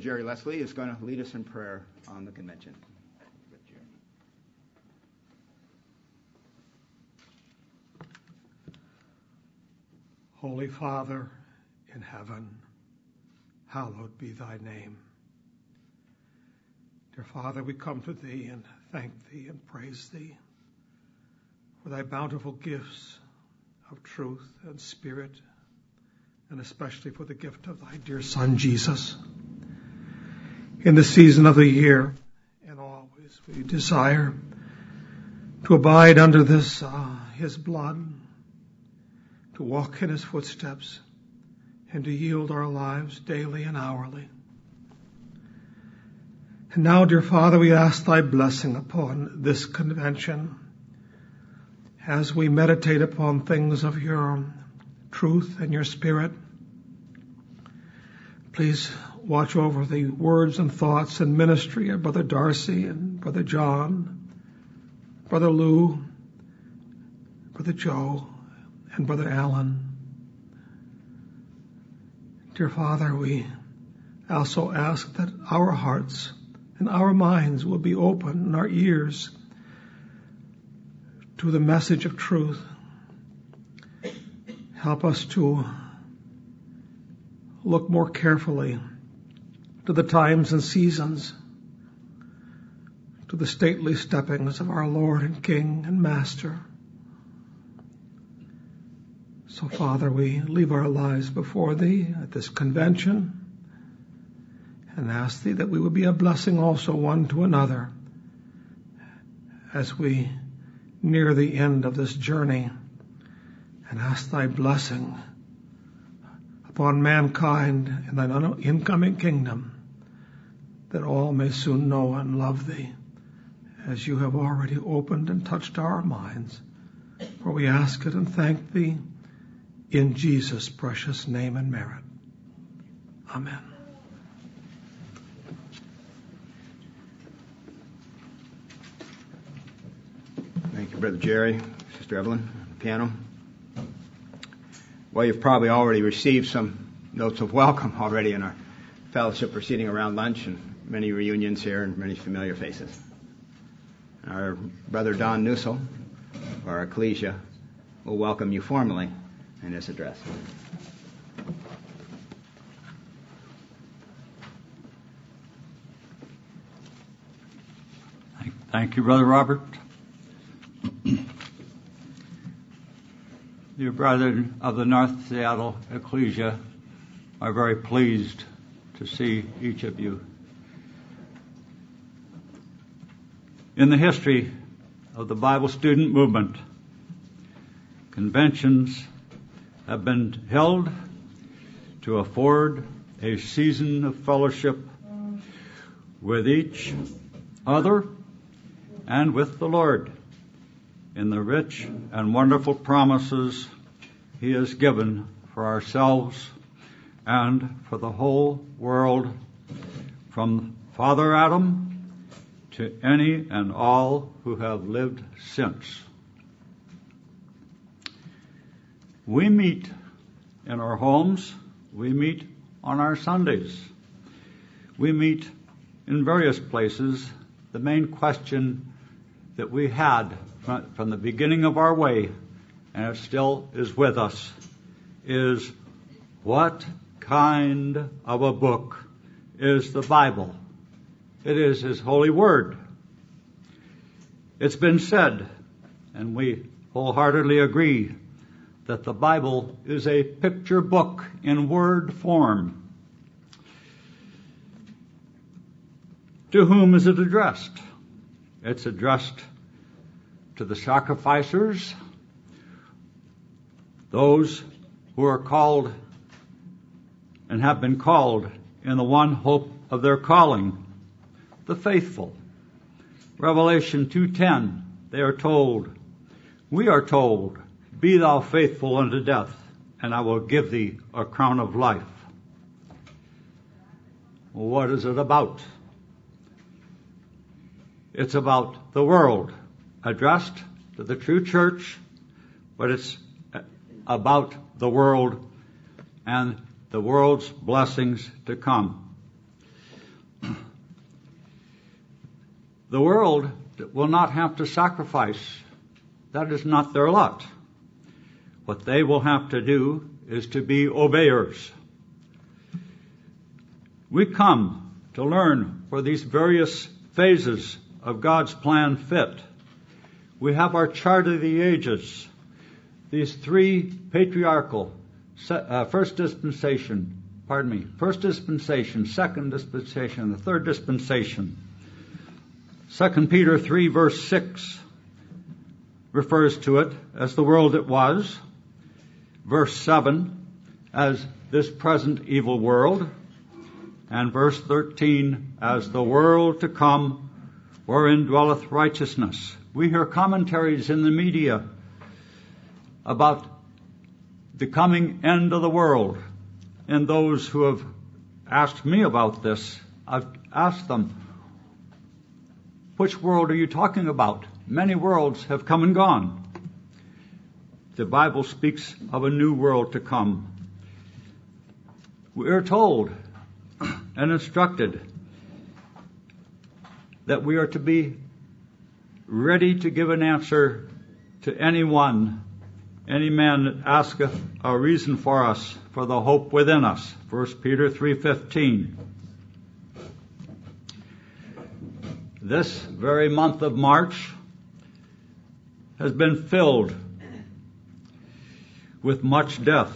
Jerry Leslie is going to lead us in prayer on the convention. Holy Father in heaven, hallowed be thy name. Dear Father, we come to thee and thank thee and praise thee for thy bountiful gifts of truth and spirit, and especially for the gift of thy dear Son, Jesus. In the season of the year, and always we desire to abide under this, his blood, to walk in his footsteps, and to yield our lives daily and hourly. And now, dear Father, we ask thy blessing upon this convention as we meditate upon things of your truth and your spirit. Please watch over the words and thoughts and ministry of Brother Darcy and Brother John, Brother Lou, Brother Joe, and Brother Alan. Dear Father, we also ask that our hearts and our minds will be open and our ears to the message of truth. Help us to look more carefully to the times and seasons, to the stately steppings of our Lord and King and Master. So, Father, we leave our lives before thee at this convention and ask thee that we would be a blessing also one to another as we near the end of this journey, and ask thy blessing upon mankind in thine incoming kingdom, that all may soon know and love thee as you have already opened and touched our minds. For we ask it and thank thee in Jesus' precious name and merit. Amen. Thank you, Brother Jerry, Sister Evelyn, piano. Well, you've probably already received some notes of welcome already in our fellowship proceeding around lunch, and many reunions here and many familiar faces. Our Brother Don Nussel, of our ecclesia, will welcome you formally in this address. Thank you, Brother Robert. Dear brethren of the North Seattle Ecclesia, are very pleased to see each of you. In the history of the Bible student movement, conventions have been held to afford a season of fellowship with each other and with the Lord in the rich and wonderful promises he has given for ourselves and for the whole world, from Father Adam to any and all who have lived since. We meet in our homes. We meet on our Sundays. We meet in various places. The main question that we had from the beginning of our way, and it still is with us, is what kind of a book is the Bible? It is His holy word. It's been said, and we wholeheartedly agree, that the Bible is a picture book in word form. To whom is it addressed? It's addressed to the sacrificers, those who are called and have been called in the one hope of their calling, the faithful. Revelation 2:10, we are told, be thou faithful unto death, and I will give thee a crown of life. What is it about? It's about the world, addressed to the true church, but it's about the world and the world's blessings to come. The world will not have to sacrifice. That is not their lot. What they will have to do is to be obeyers. We come to learn where these various phases of God's plan fit. We have our chart of the ages, these three patriarchal, first dispensation, second dispensation, the third dispensation. 2 Peter 3 verse 6 refers to it as the world it was. Verse 7 as this present evil world. And verse 13 as the world to come wherein dwelleth righteousness. We hear commentaries in the media about the coming end of the world. And those who have asked me about this, I've asked them, which world are you talking about? Many worlds have come and gone. The Bible speaks of a new world to come. We are told and instructed that we are to be ready to give an answer to any man that asketh a reason for us, for the hope within us. 1 Peter 3:15. This very month of March has been filled with much death.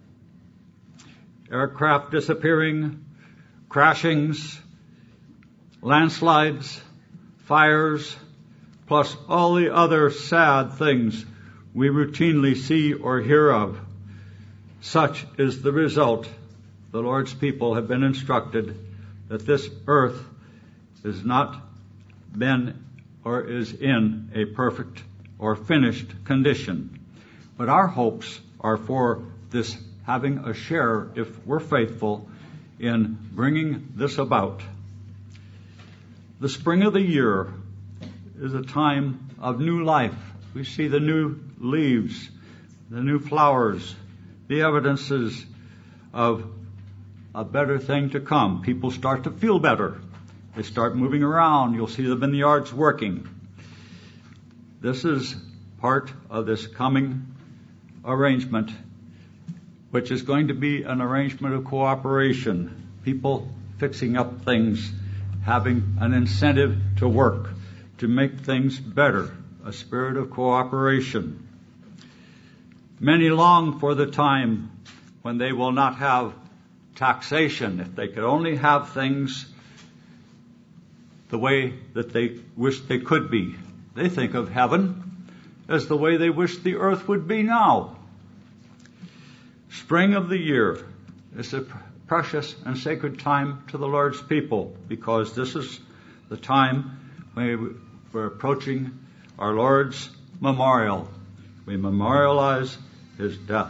Aircraft disappearing, crashings, landslides, fires, plus all the other sad things we routinely see or hear of. Such is the result. The Lord's people have been instructed that this earth has not been or is in a perfect or finished condition. But our hopes are for this having a share, if we're faithful, in bringing this about. The spring of the year is a time of new life. We see the new leaves, the new flowers, the evidences of a better thing to come. People start to feel better. They start moving around. You'll see them in the yards working. This is part of this coming arrangement, which is going to be an arrangement of cooperation. People fixing up things, having an incentive to work, to make things better, a spirit of cooperation. Many long for the time when they will not have taxation. If they could only have things the way that they wish they could be. They think of heaven as the way they wish the earth would be now. Spring of the year is a precious and sacred time to the Lord's people, because this is the time when we're approaching our Lord's memorial. We memorialize His death.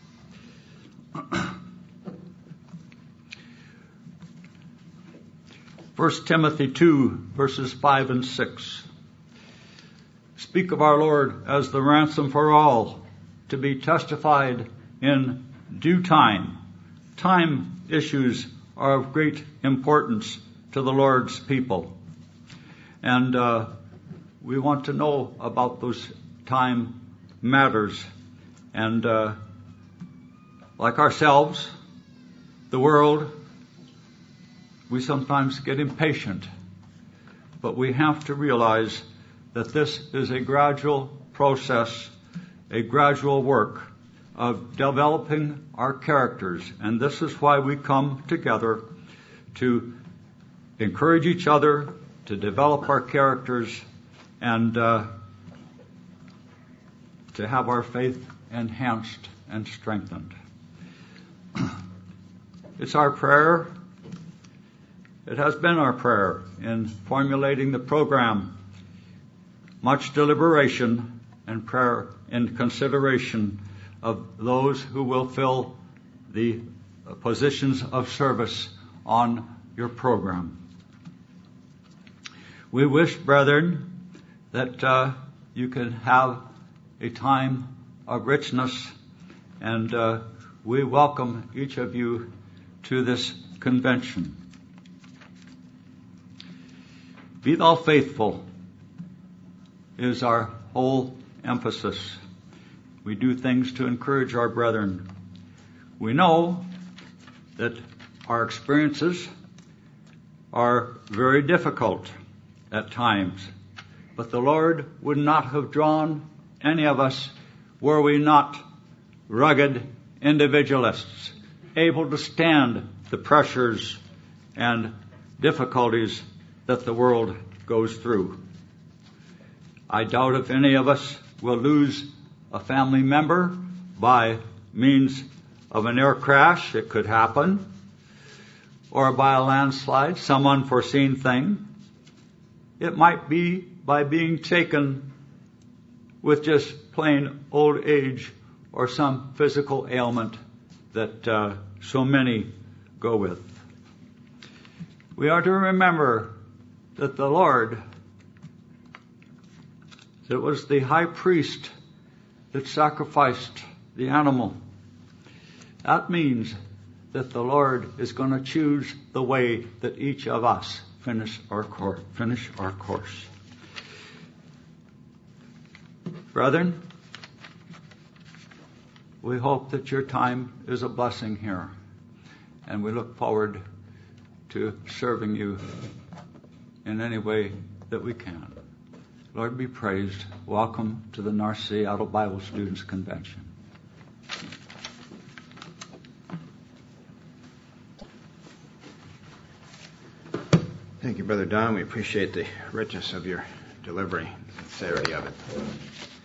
1 Timothy 2, verses 5 and 6 speak of our Lord as the ransom for all, to be testified in due time. Time issues are of great importance to the Lord's people. And we want to know about those time matters. And like ourselves, the world, we sometimes get impatient. But we have to realize that this is a gradual process, a gradual work of developing our characters. And this is why we come together to encourage each other, to develop our characters, and to have our faith enhanced and strengthened. It's our prayer. It has been our prayer in formulating the program. Much deliberation and prayer in consideration of those who will fill the positions of service on your program. We wish, brethren, that you can have a time of richness, and we welcome each of you to this convention. Be thou faithful is our whole emphasis. We do things to encourage our brethren. We know that our experiences are very difficult at times, but the Lord would not have drawn any of us were we not rugged individualists, able to stand the pressures and difficulties that the world goes through. I doubt if any of us will lose a family member by means of an air crash. It could happen. Or by a landslide, some unforeseen thing. It might be by being taken with just plain old age or some physical ailment that so many go with. We are to remember that the Lord, it was the high priest that sacrificed the animal. That means that the Lord is going to choose the way that each of us finish our course. Brethren, we hope that your time is a blessing here, and we look forward to serving you in any way that we can. Lord be praised. Welcome to the North Seattle Bible Students Convention. Thank you, Brother Don. We appreciate the richness of your delivery, the sincerity of it.